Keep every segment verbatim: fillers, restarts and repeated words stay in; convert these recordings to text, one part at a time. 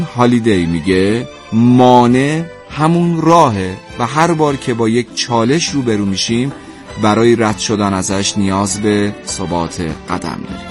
هالیدی میگه مانع همون راهه و هر بار که با یک چالش روبرو میشیم برای رد شدن ازش نیاز به ثبات قدم داریم.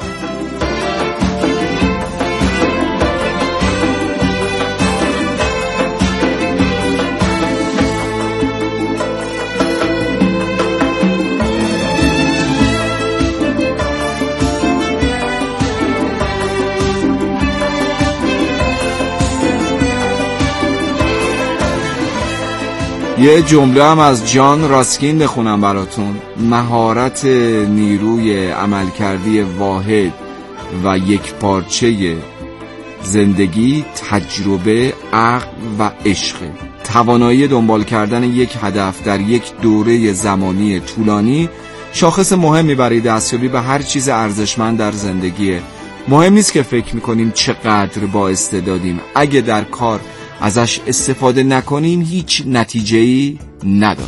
یه جمله هم از جان راسکین بخونم براتون. مهارت نیروی عملکردی واحد و یک پارچه زندگی تجربه، عقل و عشق. توانایی دنبال کردن یک هدف در یک دوره زمانی طولانی شاخص مهمی برای دستیابی به هر چیز ارزشمند در زندگیه. مهم نیست که فکر میکنیم چقدر با استعدادیم، اگه در کار ازش استفاده نکنیم هیچ نتیجه‌ای نداره.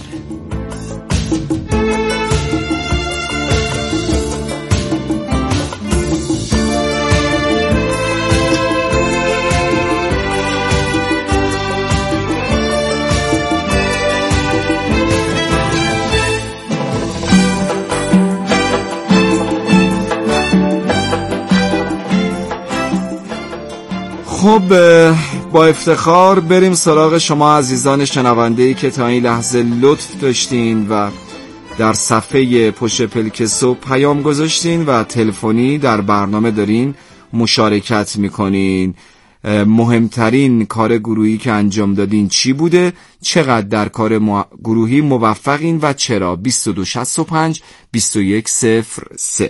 خب با افتخار بریم سراغ شما عزیزان شنونده‌ای که تا این لحظه لطف داشتین و در صفحه پشت پلک صبح پیام گذاشتین و تلفنی در برنامه دارین مشارکت میکنین. مهمترین کار گروهی که انجام دادین چی بوده؟ چقدر در کار مو... گروهی موفقین و چرا؟ بیست و دو شصت و پنج بیست و یک صفر سه.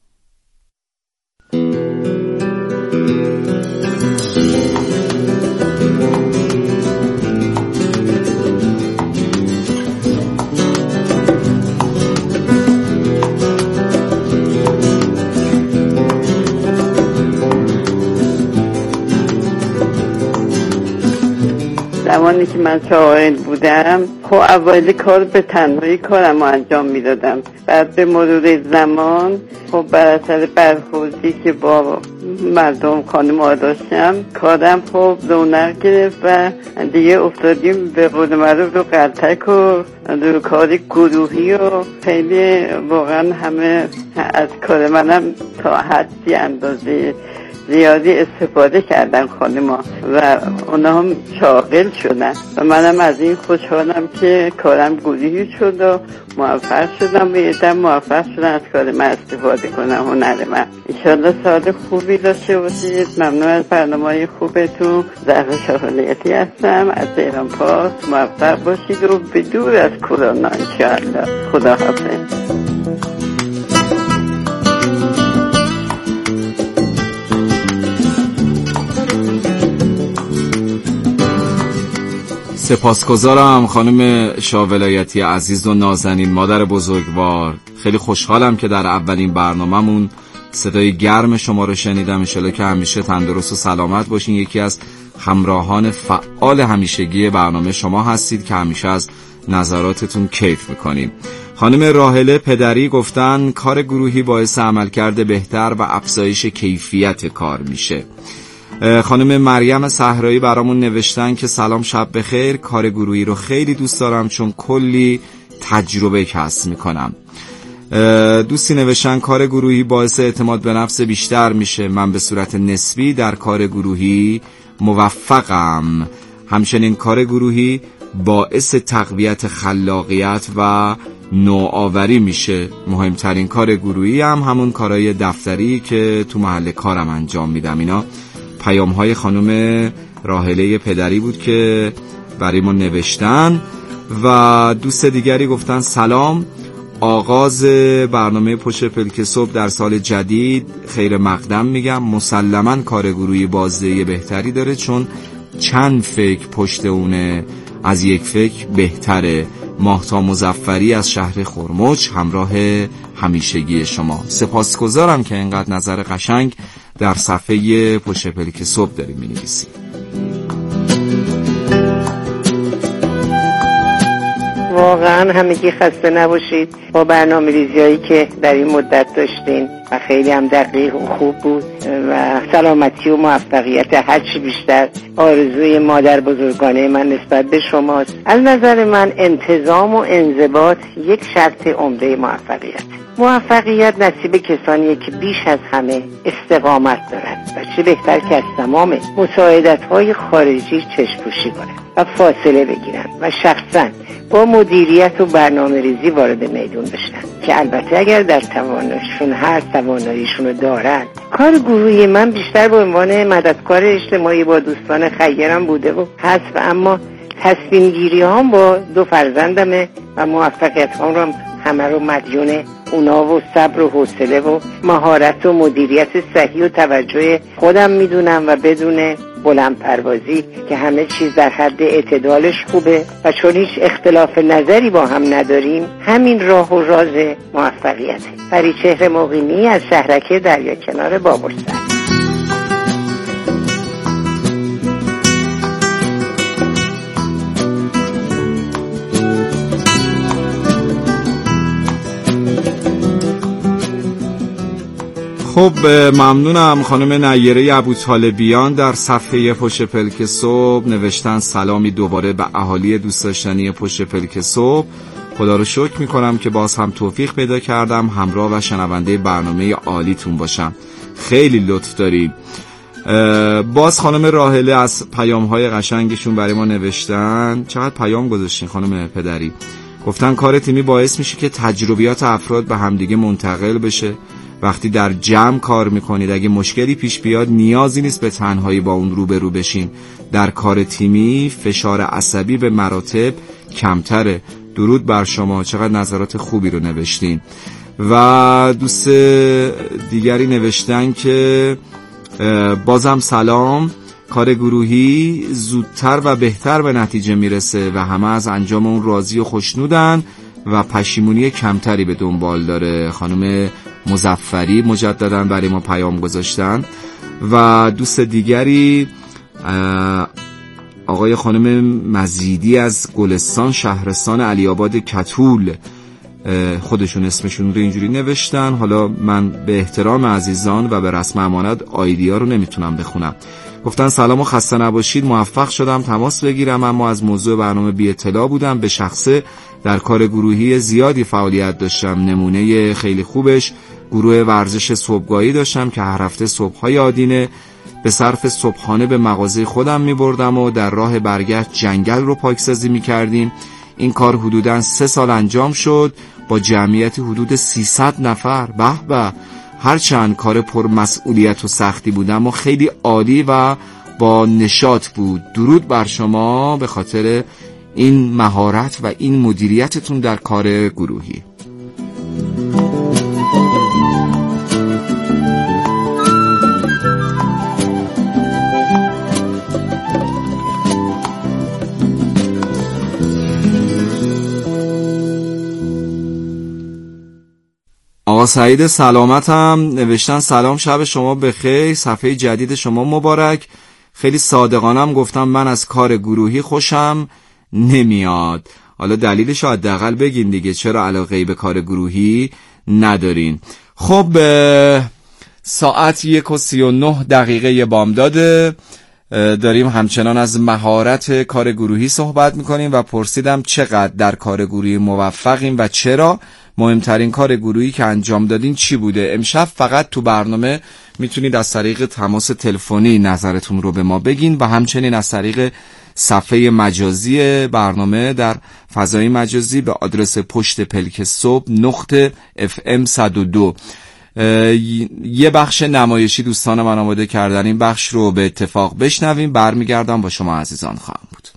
زمانی که من شاغل بودم خب اوایل کار به تنهایی کارم رو انجام میدادم. بعد به مرور زمان خب بر اثر برخوردی که با مردم خانم‌ها داشتم کارم خب رونق گرفت و دیگه افتادیم به قول معروف رو قلتک و رو کار گروهی و خیلی واقعا همه از کار منم تا حدی اندازه زیادی استفاده کردن خانم‌ها و اونا هم شاغل شدن و منم از این خوشحالم که کارم گروهی شد و موفق شدم و یه دم موفق شدن از کار من استفاده کنم هنر من. انشالله سال خوبی داشته باشید. ممنون از برنامه‌های خوبتون. زهرا شاهلیتی هستم از ایران پاس. موفق باشید و به دور از کرونا انشالله. خدا حافظ. سپاسگزارم خانم شاولایتی عزیز و نازنین، مادر بزرگوار. خیلی خوشحالم که در اولین برنامه‌مون صدای گرم شما رو شنیدم. انشالله که همیشه تندرست و سلامت باشین. یکی از همراهان فعال همیشگی برنامه شما هستید که همیشه از نظراتتون کیف میکنیم. خانم راهله پدری گفتن کار گروهی باعث عملکرد بهتر و افزایش کیفیت کار میشه. خانم مریم صحرایی برامون نوشتن که سلام شب بخیر، کار گروهی رو خیلی دوست دارم چون کلی تجربه کسب میکنم. دوستی نوشتن کار گروهی باعث اعتماد به نفس بیشتر میشه، من به صورت نسبی در کار گروهی موفقم. همچنین کار گروهی باعث تقویت خلاقیت و نوآوری میشه. مهمترین کار گروهی هم همون کارهای دفتری که تو محل کارم انجام میدم. اینا پیام های خانم راهله پدری بود که برای ما نوشتن. و دوست دیگری گفتن سلام، آغاز برنامه پشت پلک صبح در سال جدید خیر مقدم میگم. مسلماً کار گروهی بازدهی بهتری داره چون چند فکر پشت اونه، از یک فکر بهتره. ماهتا مظفری از شهر خرمج همراه همیشگی شما. سپاسگزارم که اینقدر نظر قشنگ در صفحه پشت پلک صبح داری می نویسی. واقعا همگی خسته نباشید با برنامه ریزیایی که در این مدت داشتین و خیلی هم دقیق و خوب بود و سلامتی و موفقیت هرچی بیشتر آرزوی مادر بزرگانه من نسبت به شماست. از نظر من انتظام و انضباط یک شرط عمده موفقیت. موفقیت نصیب کسانیه که بیش از همه استقامت دارند و چه بهتر که از تمام مساعدت‌های خارجی چشم‌پوشی کنند و فاصله بگیرند و شخصاً با مدیریت و برنامه ریزی وارد میدون بشن که البته اگر در توانشون هر تواناییشون رو دارن. کار گروهی من بیشتر به عنوان مددکار اجتماعی با دوستان خیرم بوده و هست و اما تصمیم گیری هم با دو فرزندمه و موفقیت هم رو همه رو مدیون اونا و صبر و حوصله و مهارت و مدیریت صحیح و توجه خودم میدونم و بدون بلند پروازی که همه چیز در حد اعتدالش خوبه و چون هیچ اختلاف نظری با هم نداریم همین راه و راز موفقیته. پریچهر مقیمی از شهرک دریا کنار بابرسر. خب ممنونم. خانم نیره ابوطالبیان در صفحه پشت پلک صبح نوشتن سلامی دوباره به اهالی دوست داشتنی پشت پلک صبح. خدا رو شکر میکنم که باز هم توفیق پیدا کردم همراه و شنونده برنامه عالیتون باشم. خیلی لطف دارید. باز خانم راهله از پیام‌های قشنگشون برای ما نوشتن. چقدر پیام گذاشتین خانم پدری. گفتن کار تیمی باعث میشه که تجربیات افراد به همدیگه منتقل بشه. وقتی در جمع کار میکنید اگه مشکلی پیش بیاد نیازی نیست به تنهایی با اون روبرو بشین. در کار تیمی فشار عصبی به مراتب کمتره. درود بر شما. چقدر نظرات خوبی رو نوشتین. و دوست دیگری نوشتن که بازم سلام، کار گروهی زودتر و بهتر به نتیجه میرسه و همه از انجام اون راضی و خوشنودن و پشیمونی کمتری به دنبال داره. خانم مظفری مجددا برای ما پیام گذاشتن. و دوست دیگری آقای خانم مزیدی از گلستان شهرستان علی آباد کتول، خودشون اسمشون رو اینجوری نوشتن. حالا من به احترام عزیزان و به رسم امانت آیدیا رو نمیتونم بخونم. گفتن سلام و خسته نباشید. موفق شدم تماس بگیرم اما از موضوع برنامه بی اطلاع بودم. به شخصه در کار گروهی زیادی فعالیت داشتم. نمونه خیلی خوبش گروه ورزش صبحگاهی داشتم که هر هفته صبح‌های آدینه به صرف صبحانه به مغازه خودم می بردم و در راه برگشت جنگل رو پاکسازی می کردیم. این کار حدوداً سه سال انجام شد با جمعیت حدود سیصد نفر. به به، هرچند کار پرمسئولیت و سختی بود اما خیلی عالی و با نشاط بود. درود بر شما به خاطر این مهارت و این مدیریتتون در کار گروهی. آقا سعید سلامتم نوشتن سلام، شب شما بخیر، صفحه جدید شما مبارک. خیلی صادقانم گفتم من از کار گروهی خوشم نمیاد. حالا دلیلش رو حداقل بگین دیگه، چرا علاقه‌ای به کار گروهی ندارین؟ خب ساعت یک و سی و نه دقیقه بامداده، داریم همچنان از مهارت کار گروهی صحبت میکنیم و پرسیدم چقدر در کار گروهی موفقیم و چرا. مهمترین کار گروهی که انجام دادین چی بوده؟ امشب فقط تو برنامه میتونید از طریق تماس تلفنی نظرتون رو به ما بگین و همچنین از طریق صفحه مجازی برنامه در فضای مجازی به آدرس پشت پلک صبح نقطه اف ام صد و دو. یه بخش نمایشی دوستان من آماده کردن، این بخش رو به اتفاق بشنویم، برمیگردم با شما عزیزان خواهم بود.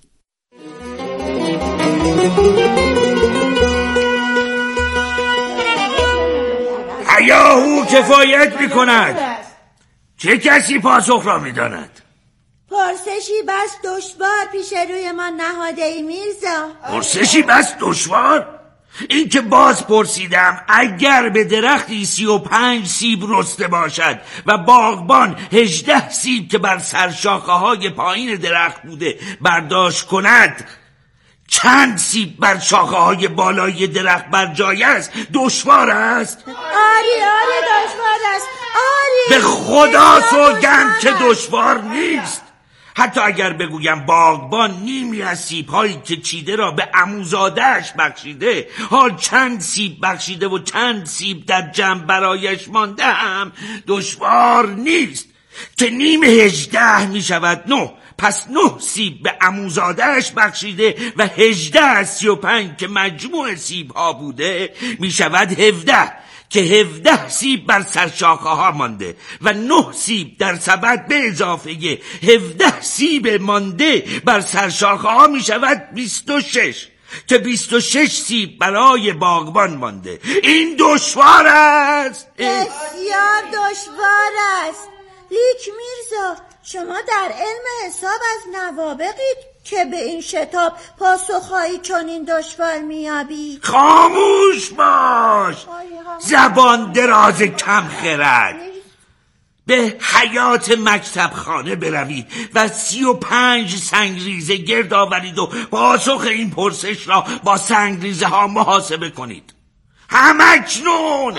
هیاهو کفایت میکند. چه کسی پاسخ را میداند؟ پرسشی بس دشوار پیش روی ما نهاده ای میرزا. پرسشی بس دشوار؟ این که باز پرسیدم اگر به درختی سی و پنج سیب رسته باشد و باغبان هجده سیب که بر سرشاخه های پایین درخت بوده برداشت کند، چند سیب بر شاخه های بالای درخت بر جای است دشوار است؟ آری آری دشوار است آری. به خدا سوگند که دشوار نیست. حتی اگر بگویم باغبان نیمی از سیب‌هایی که چیده را به عموزاده‌اش بخشیده، حال چند سیب بخشیده و چند سیب در جمع برایش مانده هم دشوار نیست که نیم هجده می شود نه. پس نه سیب به عموزاده‌اش بخشیده و هجده از سی و پنج که مجموع سیب ها بوده می شود هفده، که هفده سیب بر سرشاخه ها مانده و نه سیب در سبد به اضافه هفده سیب مانده بر سرشاخه ها می شود بیست و شش، که بیست و شش سیب برای باغبان مانده. این دشوار است، بسیار دشوار است. لیک میرزا، شما در علم حساب از نوابغید که به این شتاب پاسخهایی چنین دشوار میابید. خاموش باش، زبان دراز کم خرد. به حیات مکتب خانه بروید و سی و پنج سنگریزه گرد آورید و پاسخ این پرسش را با سنگریزه ها محاسبه کنید. همکنون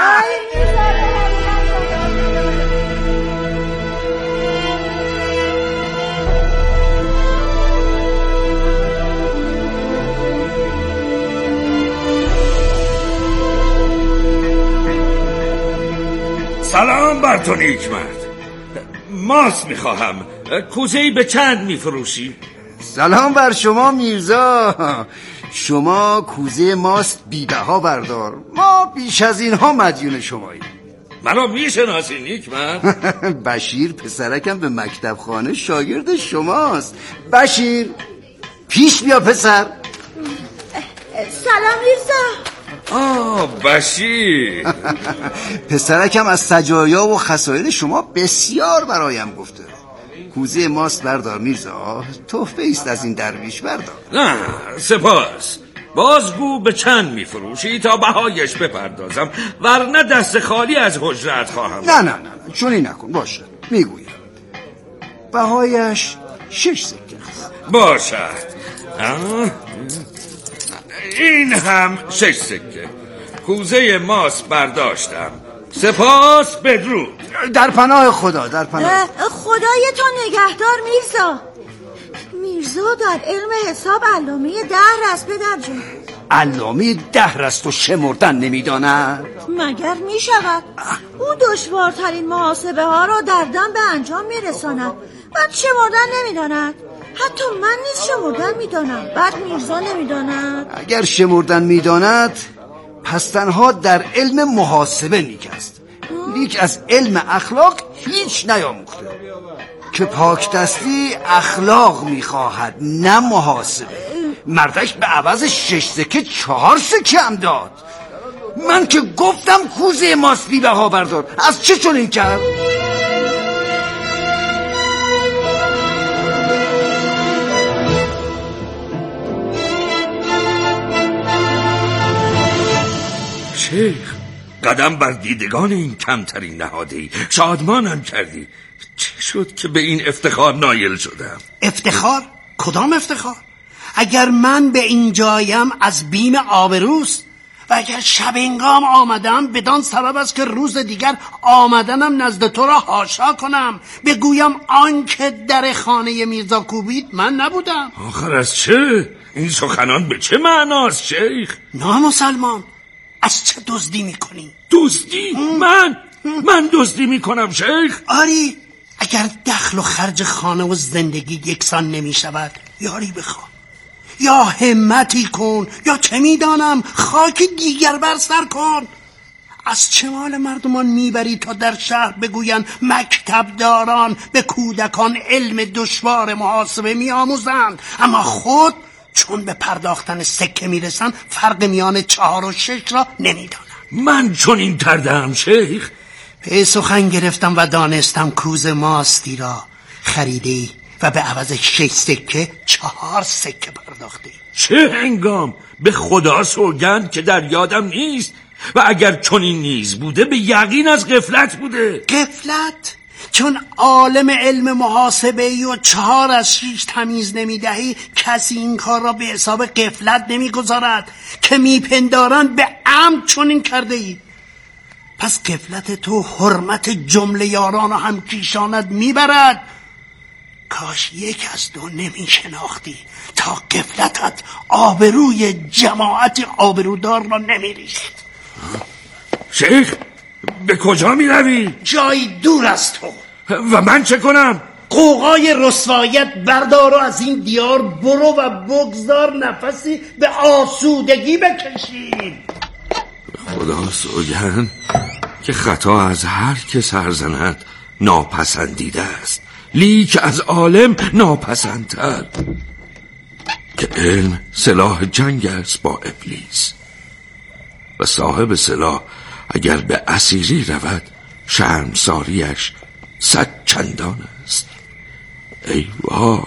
سلام بر تو نیکمرد. ماست میخواهم. کوزه‌ای به چند میفروشی؟ سلام بر شما میرزا. شما کوزه ماست بی‌بها بردار. ما بیش از اینها مدیون شماییم. منو میشناسی نیکمرد؟ بشیر پسرکم به مکتب خانه شاگرد شماست. بشیر پیش بیا پسر. سلام میرزا. آه بشیر. پسرکم از سجایا و خسائر شما بسیار برایم گفته. کوزه ماست بردار میرزا، تحفه است از این درویش بردار. نه سپاس. بازگو به چند میفروشی تا بهایش بپردازم، ورنه دست خالی از حجرت خواهم. نه نه نه چونی نکن. باشه میگویم بهایش شش سکه است. باشد. این هم شش سکه. کوزه ماست برداشتم. سپاس بدرود. در پناه خدا. در پناه خدای تو نگهدار میرزا. میرزا در علم حساب علامه دهر است پدر جون. علامه دهر است و شمردن نمیداند؟ مگر میشود؟ او دشوارترین محاسبه ها را در دم به انجام میرساند، بعد شمردن نمیداند. حتی من نیز شمردن میدانم، بعد میرزا نمیداند. اگر شمردن میداند پس تنها در علم محاسبه نیک است، لیک از علم اخلاق هیچ نیاموخته. که پاک دستی اخلاق میخواهد نه محاسبه. مردک به عوض شش سکه چهار سکه هم داد. من که گفتم کوزه ماست بی‌بها بردار، از چه چنین کرد؟ شیخ، قدم بر دیدگان این کمترین نهاده‌ای شادمانم کردی. چه شد که به این افتخار نایل شدم؟ افتخار؟ کدام افتخار؟ اگر من به این جایم از بیم آبروست و اگر شب انگام آمدم بدان سبب است که روز دیگر آمدنم نزد تو را حاشا کنم، بگویم آنکه در خانه میرزا کوبید من نبودم. آخر از چه؟ این سخنان به چه معناست شیخ؟ نامسلمان، از چه دزدی میکنی؟ دزدی؟ من؟ من دزدی میکنم شیخ؟ آری، اگر دخل و خرج خانه و زندگی یکسان نمیشود یاری بخواه، یا همتی کن، یا چه میدانم خاک دیگر بر سر کن. از چه مال مردمان میبری تا در شهر بگوین مکتب داران به کودکان علم دشوار محاسبه میآموزند، اما خود چون به پرداختن سکه میرسن فرق میان چهار و شش را نمیدانم. من چون این کردم شیخ؟ به سخن گرفتم و دانستم کوزه ماستی را خریدی و به عوض شش سکه چهار سکه پرداختی. چه هنگام؟ به خدا سوگند که در یادم نیست، و اگر چنین نیز بوده به یقین از غفلت بوده. غفلت؟ چون عالم علم محاسبه و چهار از شیش تمیز نمیدهی، کسی این کار را به حساب غفلت نمیگذارد که میپندارند به عمد چنین کرده ای. پس غفلت تو حرمت جمله یاران و همکیشانت میبرد. کاش یک از دو نمیشناختی تا غفلتت آبروی جماعت آبرودار را نمیریخت. شیخ به کجا می روی؟ جایی دور از تو. و من چه کنم؟ قوقای رسوایت بردار و از این دیار برو و بگذار نفسی به آسودگی بکشیم. خدا سوگند که خطا از هر که سرزند ناپسندیده است، لیک از عالم ناپسندتر. که علم سلاح جنگ است با ابلیس و صاحب سلاح اگر به اسیری رود شرمساریش صد چندان است. ای وای.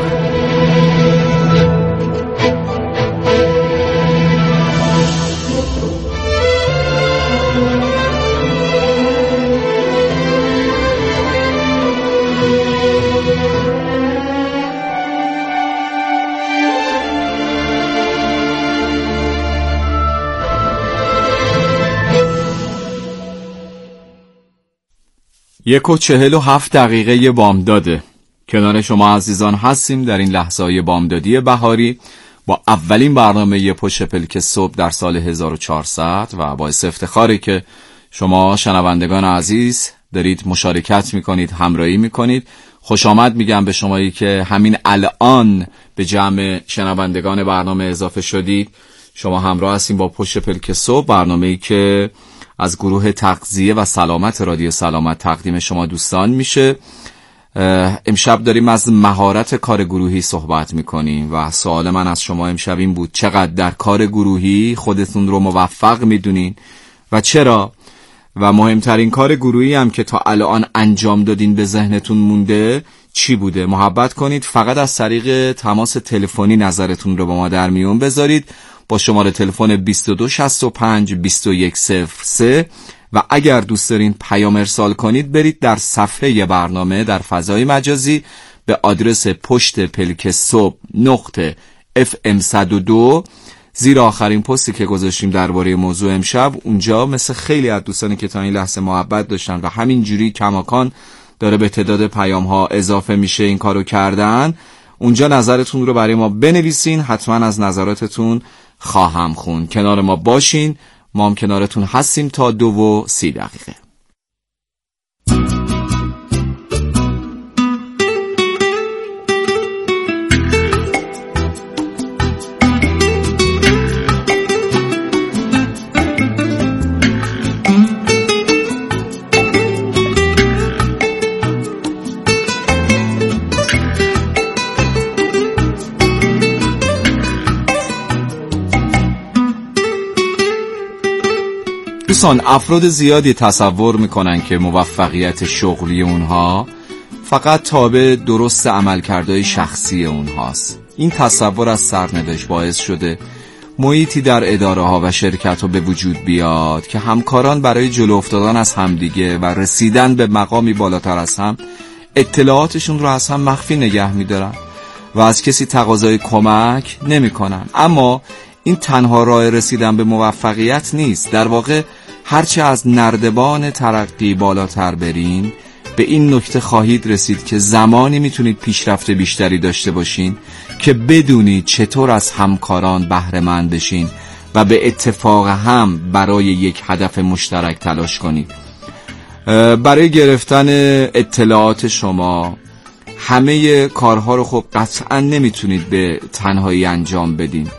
یک و چهل و هفت دقیقه بامداده. کنار شما عزیزان هستیم در این لحظه‌های بامدادی بهاری با اولین برنامه پشت پلک صبح در سال هزار و چهارصد و باعث افتخاره که شما شنوندگان عزیز دارید مشارکت میکنید، همراهی میکنید. خوش آمد میگم به شمایی که همین الان به جمع شنوندگان برنامه اضافه شدید. شما همراه هستیم با پشت پلک صبح، برنامه‌ای که از گروه تغذیه و سلامت رادیو سلامت تقدیم شما دوستان میشه. امشب داریم از مهارت کار گروهی صحبت میکنیم و سوال من از شما امشب این بود: چقدر در کار گروهی خودتون رو موفق میدونین و چرا؟ و مهمترین کار گروهی هم که تا الان انجام دادین به ذهنتون مونده چی بوده؟ محبت کنید، فقط از طریق تماس تلفنی نظرتون رو با ما در میون بذارید با شماره تلفن بیست و دو شصت و پنج بیست و یک صفر سه و اگر دوست دارین پیام ارسال کنید برید در صفحه برنامه در فضای مجازی به آدرس پشت پلک صبح نقطه اف ام صد و دو زیر آخرین پستی که گذاشتیم درباره موضوع امشب. اونجا مثل خیلی از دوستانی که تا این لحظه محبت داشتن و همین جوری کماکان داره به تعداد پیام ها اضافه میشه این کارو کردن، اونجا نظرتون رو برای ما بنویسین، حتما از نظراتتون خواهم خون. کنار ما باشین، ما هم کنارتون هستیم تا دو و سی دقیقه. دوستان، افراد زیادی تصور میکنن که موفقیت شغلی اونها فقط تابع درست عملکردهای شخصی اونهاست. این تصور از سرنوشت باعث شده محیطی در اداره ها و شرکت ها به وجود بیاد که همکاران برای جلو افتادن از همدیگه و رسیدن به مقامی بالاتر از هم اطلاعاتشون رو از هم مخفی نگه میدارن و از کسی تقاضای کمک نمیکنن. اما این تنها راه رسیدن به موفقیت نیست. در واقع هرچه از نردبان ترقی بالاتر برین به این نکته خواهید رسید که زمانی میتونید پیشرفت بیشتری داشته باشین که بدونید چطور از همکاران بهره مند بشین و به اتفاق هم برای یک هدف مشترک تلاش کنید. برای گرفتن اطلاعات شما همه کارها رو خب قطعا نمیتونید به تنهایی انجام بدین.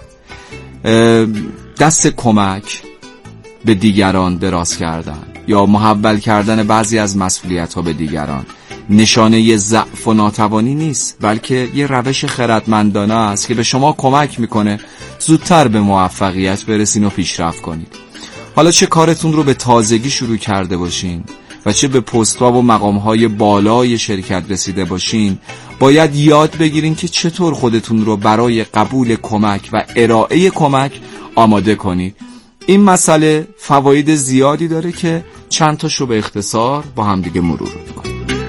دست کمک به دیگران دراز کردن یا محول کردن بعضی از مسئولیت ها به دیگران نشانه ضعف و ناتوانی نیست، بلکه یه روش خردمندانه است که به شما کمک میکنه زودتر به موفقیت برسین و پیشرفت کنید. حالا چه کارتون رو به تازگی شروع کرده باشین و چه به پست‌ها و مقام‌های بالای شرکت رسیده باشین، باید یاد بگیرین که چطور خودتون رو برای قبول کمک و ارائه کمک آماده کنید. این مسئله فواید زیادی داره که چند تاشو به اختصار با هم دیگه مرور می‌کنیم.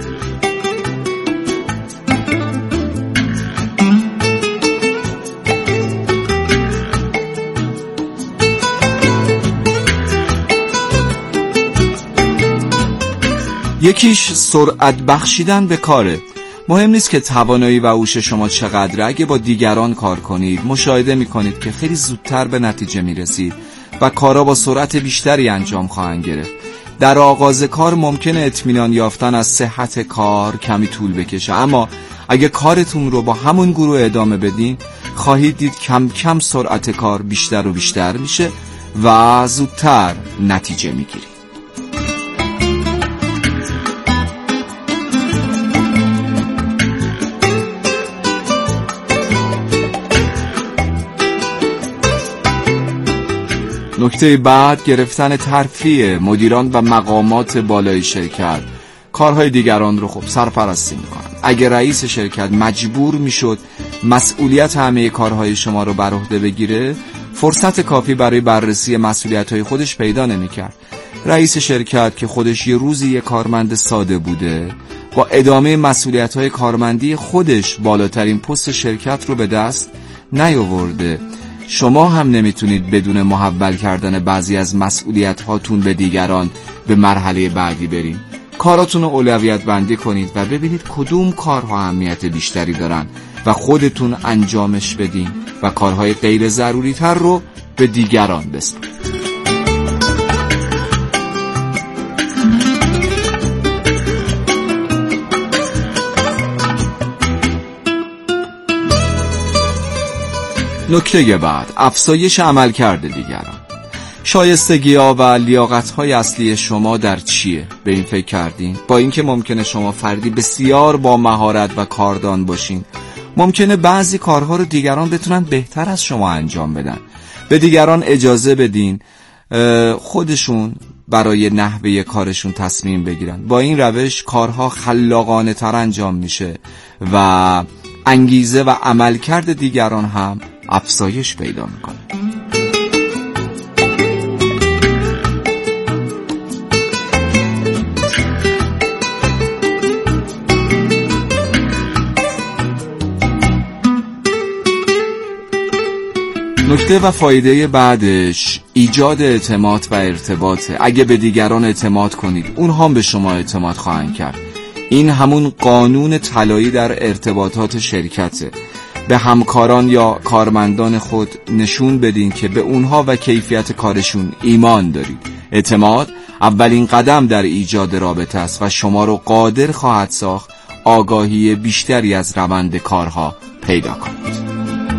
یکیش سرعت بخشیدن به کاره. مهم نیست که توانایی و هوش شما چقدره، اگه با دیگران کار کنید مشاهده میکنید که خیلی زودتر به نتیجه میرسید و کارا با سرعت بیشتری انجام خواهند گرفت. در آغاز کار ممکنه اطمینان یافتن از صحت کار کمی طول بکشه، اما اگه کارتون رو با همون گروه ادامه بدین خواهید دید کم کم سرعت کار بیشتر و بیشتر میشه و زودتر نتیجه میگیرید. نکته بعد گرفتن ترفیع مدیران و مقامات بالای شرکت. کارهای دیگران رو خب سرپرستی میکنن. اگه رئیس شرکت مجبور میشد مسئولیت همه کارهای شما رو بر عهده بگیره، فرصت کافی برای بررسی مسئولیت‌های خودش پیدا نمیکرد. رئیس شرکت که خودش یه روزی یه کارمند ساده بوده، با ادامه مسئولیت‌های کارمندی خودش بالاترین پست شرکت رو به دست نیاورده. شما هم نمیتونید بدون محول کردن بعضی از مسئولیت هاتون به دیگران به مرحله بعدی برین. کاراتون رو اولویت بندی کنید و ببینید کدوم کارها اهمیت بیشتری دارن و خودتون انجامش بدین و کارهای غیر ضروری تر رو به دیگران بسپارید. نکته بعد، افزایش عملکرد دیگران. شایستگی‌ها و لیاقت‌های اصلی شما در چیه؟ به این فکر کردین؟ با اینکه ممکنه شما فردی بسیار با مهارت و کاردان باشین، ممکنه بعضی کارها رو دیگران بتونن بهتر از شما انجام بدن. به دیگران اجازه بدین خودشون برای نحوه کارشون تصمیم بگیرن. با این روش کارها خلاقانه تر انجام میشه و انگیزه و عملکرد دیگران هم افزایش پیدا میکنه. نکته و فایده بعدش ایجاد اعتماد و ارتباطه. اگه به دیگران اعتماد کنید، اونها هم به شما اعتماد خواهند کرد. این همون قانون طلایی در ارتباطات شرکته. به همکاران یا کارمندان خود نشون بدین که به اونها و کیفیت کارشون ایمان دارید. اعتماد اولین قدم در ایجاد رابطه است و شما رو قادر خواهد ساخت آگاهی بیشتری از روند کارها پیدا کنید.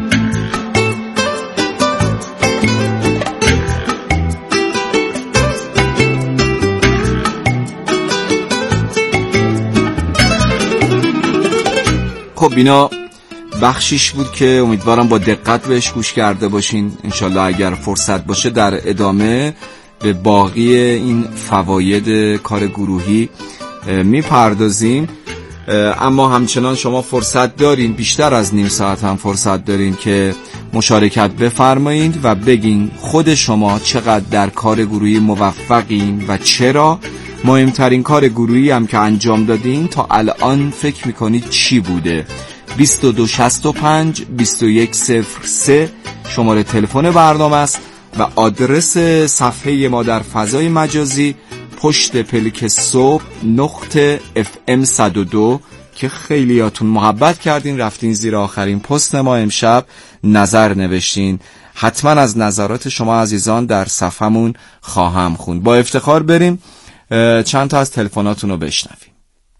خب اینا بخشیش بود که امیدوارم با دقت بهش گوش کرده باشین. انشالله اگر فرصت باشه در ادامه به باقی این فواید کار گروهی میپردازیم. اما همچنان شما فرصت دارین، بیشتر از نیم ساعت هم فرصت دارین که مشارکت بفرمایید و بگین خود شما چقدر در کار گروهی موفقین و چرا. مهمترین کار گروهی هم که انجام دادین تا الان فکر میکنید چی بوده؟ بیست و دو شصت و پنج بیست و یک صفر سه شماره تلفن برنامه است و آدرس صفحه ما در فضای مجازی پشت پلک صبح نقطه اف ام صد و دو که خیلیاتون محبت کردین رفتین زیر آخرین پست ما امشب نظر نوشتین. حتما از نظرات شما عزیزان در صفحمون خواهم خوند. با افتخار بریم چند تا از تلفناتون رو بشنویم.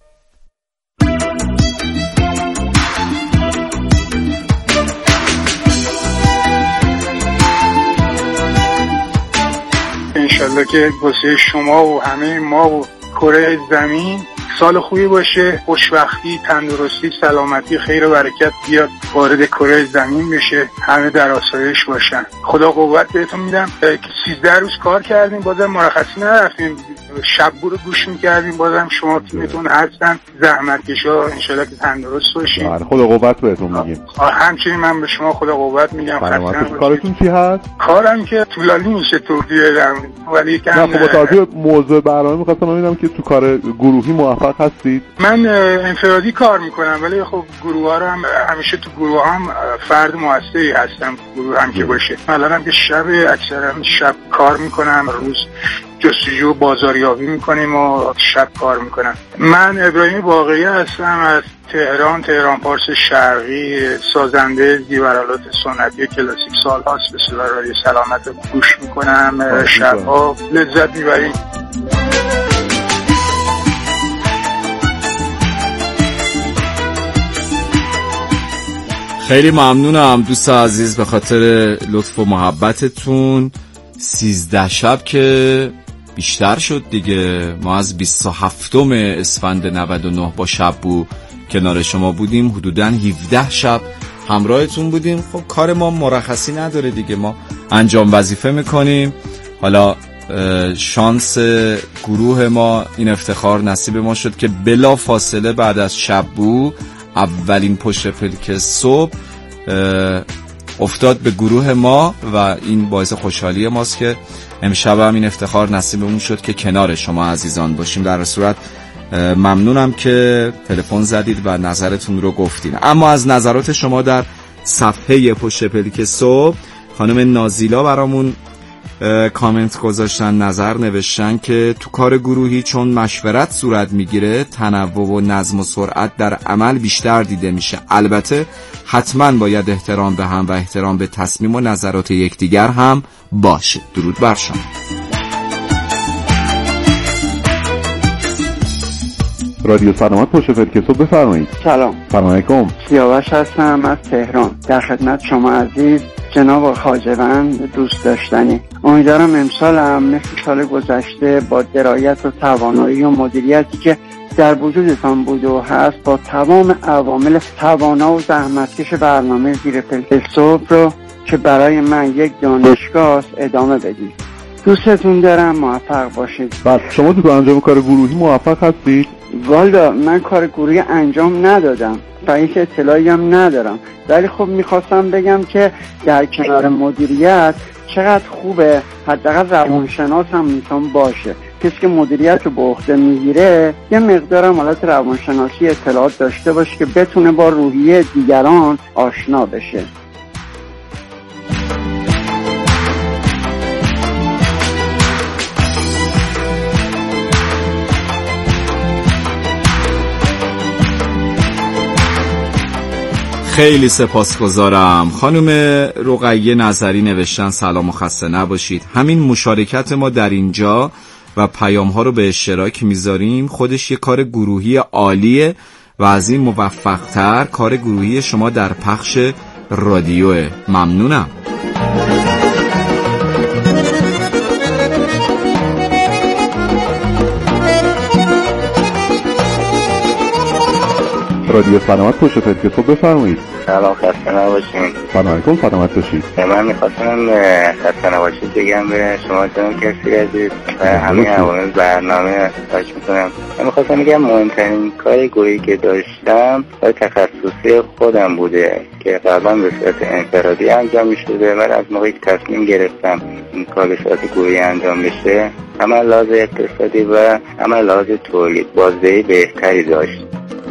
انشالله که واسه شما و همه ما و کره زمین سال خوبی باشه، خوشبختی، تندرستی، سلامتی، خیر و برکت بیاد وارد کره زمین بشه، همه در آسایش باشن. خدا قوت بهتون میدم که سیزده روز کار کردیم بازم مرخصی نرفتیم، شب رو گوش میکردیم، بازم شما تیمتون هستن، زحمتکشا، انشالله که تندرست باشین. خدا قوت بهتون میگیم. همچنین من به شما خدا قوت میگم. کارتون چی هست؟ کارم که طولانی میشه توضیح بدم ولی کم نه. خب تازه موضوع برنامه می‌خواستم ببینم که تو کار گروهی موفق هستید. من انفرادی کار میکنم ولی خب گروه ها رو هم همیشه تو گروه هم فرد موثری هستم. گروه هم که باشه الان هم که شب اکثرا شب کار میکنم، روز جستجو بازاریابی میکنیم و شب کار میکنم. من ابراهیم باقری هستم از تهران، تهران پارس شرقی، سازنده زیورالات سنتی کلاسیک. سال هاست به صدا رادیو سلامت گوش میکنم، شبها لذت میبریم. خیلی ممنونم دوست عزیز به خاطر لطف و محبتتون. سیزده شب که بیشتر شد دیگه. ما از بیست و هفتم اسفند نود و نه با شبو کنار شما بودیم، حدوداً هفده شب همراهتون بودیم. خب کار ما مرخصی نداره دیگه، ما انجام وظیفه میکنیم. حالا شانس گروه ما این افتخار نصیب ما شد که بلا فاصله بعد از شبو اولین پشت پلک صبح افتاد به گروه ما و این باعث خوشحالی ماست که امشب هم این افتخار نصیبمون شد که کنار شما عزیزان باشیم. در صورت ممنونم که تلفن زدید و نظرتون رو گفتین. اما از نظرات شما در صفحه پشت پلک صبح خانم نازیلا برامون کامنت گذاشتن، نظر نوشتن که تو کار گروهی چون مشورت صورت میگیره تنوع و نظم و سرعت در عمل بیشتر دیده میشه. البته حتما باید احترام به هم و احترام به تصمیم و نظرات یکدیگر هم باشه. درود بر شما. رادیو سلامت پشت پلک صبح، بفرمایید. سلام. سلام علیکم. سیاوش هستم از تهران. در خدمت شما عزیز جناب خواجه‌وند دوست داشتنی. امیدوارم امسال هم مثل سال گذشته با درایت و توانایی و مدیریتی که در وجودتان بود و هست با تمام عوامل توانا و زحمتکش برنامه زیر پلک صبح رو که برای من یک دانشگاه است ادامه بدید. دوستتون دارم، موفق باشید. بله، شما تو انجام کار گروهی موفق هستید؟ والا من کار گروهی انجام ندادم و هیچ اطلاعی هم ندارم، ولی خب میخواستم بگم که در کنار مدیریت چقدر خوبه حداقل روانشناس هم میتون باشه. کسی که مدیریت رو به عهده میگیره یه مقدارم حالت روانشناسی اطلاعات داشته باشه که بتونه با روحیه دیگران آشنا بشه. خیلی سپاسگزارم. خانم رقیه نظری نوشتن سلام و خسته نباشید. همین مشارکت ما در اینجا و پیام ها رو به اشتراک میذاریم خودش یه کار گروهی عالیه و از این موفق‌تر کار گروهی شما در پخش رادیوه. ممنونم. رادیو سلامت پشت پلک صبح، بفرمایید. سلام، خسته نباشید. سلام علیکم، سلامت باشید. من می‌خواستم خسته نباشید بگم به شما جناب کسی عزیز و همه عوامل برنامه. خواهش می‌کنم. من می‌خواستم بگم مهمترین کار گروهی که داشتم کار تخصصی خودم بوده که قبلا به صورت انفرادی انجام می‌شده. من از موقعی که تصمیم گرفتم این کار به صورت گروهی انجام بشه، هم لحاظ اقتصادی و هم لحاظ تولید بازدهی بهتری داشت.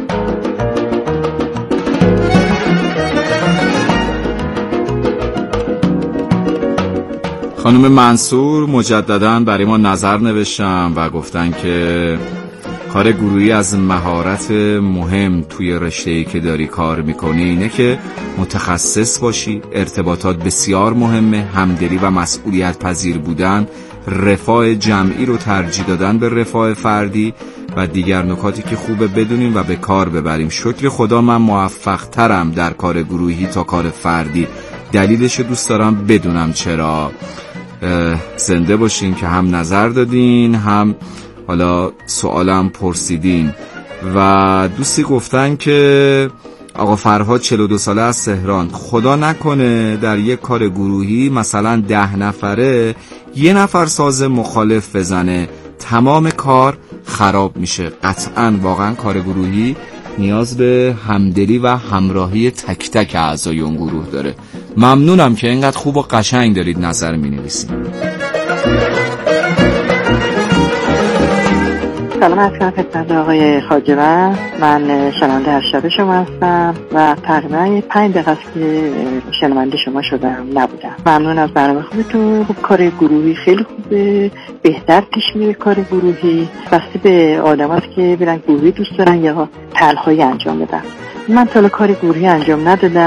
خانم منصور مجدداً برای ما نظر نوشتن و گفتن که کار گروهی از مهارت مهم توی رشته‌ای که داری کار میکنی اینه که متخصص باشی. ارتباطات بسیار مهمه، همدلی و مسئولیت پذیر بودن، رفاه جمعی رو ترجیح دادن به رفاه فردی و دیگر نکاتی که خوبه بدونیم و به کار ببریم. شکر خدا من موفق ترم در کار گروهی تا کار فردی. دلیلش دوست دارم بدونم چرا. زنده باشین که هم نظر دادین هم حالا سوالم پرسیدین. و دوستی گفتن که آقا فرهاد چهل و دو ساله از تهران، خدا نکنه در یک کار گروهی مثلا ده نفره یه نفر ساز مخالف بزنه تمام کار خراب میشه. قطعاً واقعا کار گروهی نیاز به همدلی و همراهی تک تک اعضای اون گروه داره. ممنونم که اینقدر خوب و قشنگ دارید نظر می نویسید. سلام عرض کنم خدمت آقای خواجه‌وند. من شنونده هر شب شما هستم و تقریبا پنج دقیقه است که شنونده شما شدم نبودم. ممنون از برنامه خوبتون. کار گروهی خیلی خوبه، بهتر پیش میره کار گروهی. بسته به آدماست که برن گروهی دوست دارن یا تنهایی انجام بدن. من تا کار گروهی انجام ندادم.